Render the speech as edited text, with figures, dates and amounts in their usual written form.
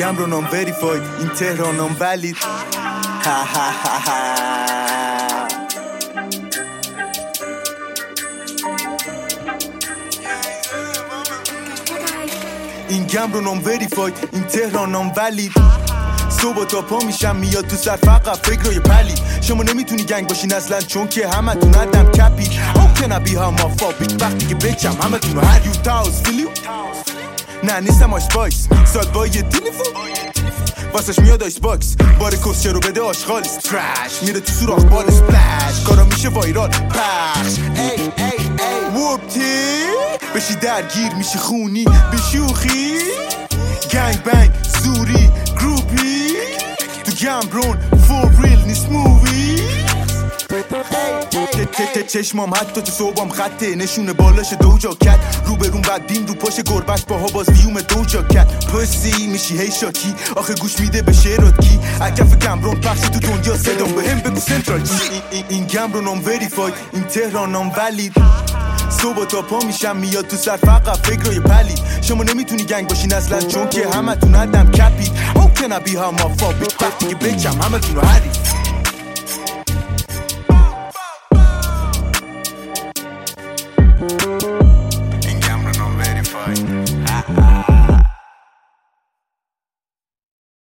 گم رو نام وریفاید این تهرانم ولید این گم رو نام وریفاید این تهرانم ولید صبح تا پا میشم میاد تو سر فقط فکرای پلی شما نمیتونی گنگ باشین اصلا چون که همه تون ادم کپی How can I be homophobic وقتی که بچم همه تون رو هر یو تاوز فیلیو نه نیستم آیس بایس ساد با یه تلفون واسش میاد آیس باکس بار کسچه رو بده آشغالیست ترش میره تو سوراخ بال سپلش کارا میشه وایرال پخش ای ای ای وپتی بشی درگیر میشی خونی بشوخی گنگ بنگ زوری گروپی تو گمبرون فور ریل نیست مووی چشمام حتی تو صوبام خطه نشونه بالاش دو جاکت رو برون بدبین رو پاش گربت باها باز دیوم دو جاکت پسی میشی هی شاکی آخه گوش میده به شعرات کی اکف گمبرون پخش تو دنیا صدام به هم بگو سنترال چی این گمبرونم وریفاید این تهرانم ولید صبح تا پا میشم میاد تو سر فقط فکرای پلی شما نمیتونی گنگ باشین اصلا چون که همه تون ادم کپی How can I be homophobic وقتی که بچم همه تون رو حریف